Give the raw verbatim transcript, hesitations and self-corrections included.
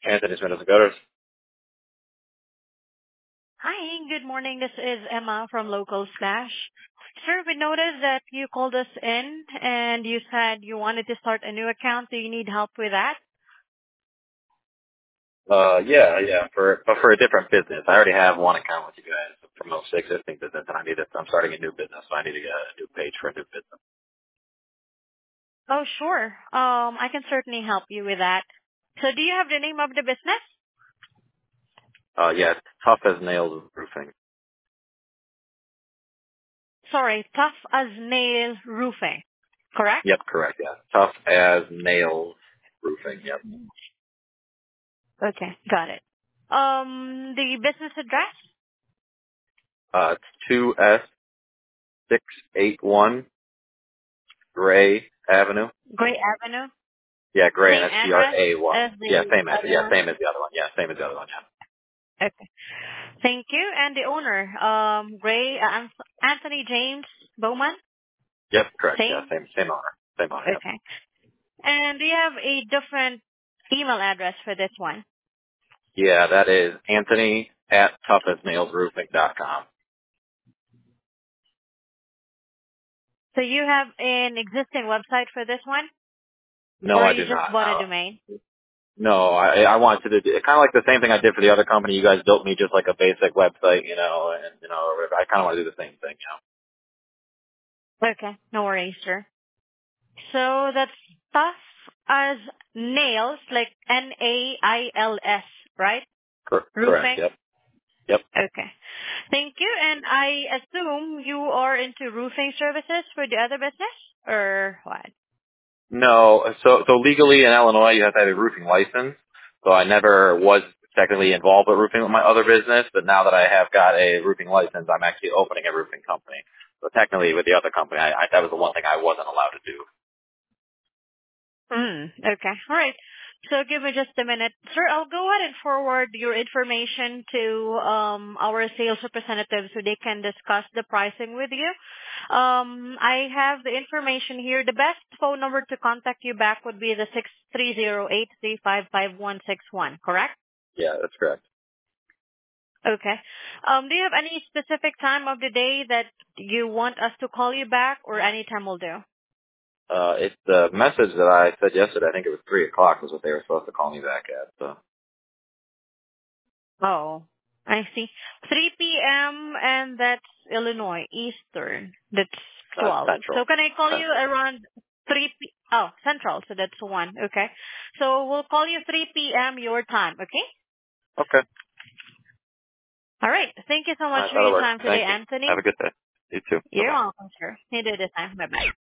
Anthony's Windows and Gutters. Hi, good morning. This is Emma from Local Slash. Sir, we noticed that you called us in and you said you wanted to start a new account. Do you need help with that? Uh, yeah, yeah, for but for a different business. I already have one account with you guys from most existing business, and I need it. I'm starting a new business, so I need to get a new page for a new business. Oh, sure. Um, I can certainly help you with that. So do you have the name of the business? Uh, yeah, it's Tough as Nails Roofing. Sorry, Tough as Nail Roofing, correct? Yep, correct. Yeah, Tough as Nails Roofing. Yep. Okay, got it. Um, the business address? Uh, it's two S six eight one Gray Avenue. Gray Avenue. Yeah, Gray, and Same that's G R address A Y. as Yeah, the same as other yeah, one? same as the other one. Yeah, same as the other one. Yeah. Okay. Thank you. And the owner, um, Ray, uh, An- Anthony James Bowman? Yep, correct. Yeah, Same? same same owner. Same owner. Yep. Okay. And do you have a different email address for this one? Yeah, that is Anthony at tough as nails roofing dot com. So you have an existing website for this one? No, Or I you do just not. bought a No, domain? no. I I wanted to do kind of like the same thing I did for the other company. You guys built me just like a basic website, you know, and you know, I kind of want to do the same thing, you know. Okay. No worries, sir. So that's tough as nails, like N A I L S, right? Cor- correct. Roofing? Yep. Yep. Okay. Thank you. And I assume you are into roofing services for the other business? Or what? No. So so legally in Illinois, you have to have a roofing license. So I never was technically involved with roofing with my other business, but now that I have got a roofing license, I'm actually opening a roofing company. So technically, with the other company, I, I that was the one thing I wasn't allowed to do. Mm, okay. All right. So give me just a minute. Sir, I'll go ahead and forward your information to um, our sales representatives so they can discuss the pricing with you. Um, I have the information here. The best phone number to contact you back would be the six three zero eight three five five one six one, correct? Yeah, that's correct. Okay. Um, do you have any specific time of the day that you want us to call you back, or any time will do? Uh, it's the message that I said yesterday. I think it was three o'clock was what they were supposed to call me back at. So Oh, I see. three p.m. and that's Illinois Eastern. That's uh, twelve. So Central. can I call you Central. around three p. Oh, Central. So that's one. Okay. So we'll call you three p.m. your time. Okay. Okay. All right. Thank you so All much right, for that'll your work. time today, Thank you. Anthony. Have a good day. You too. Bye You're bye. welcome, sir. You do this time. Bye bye.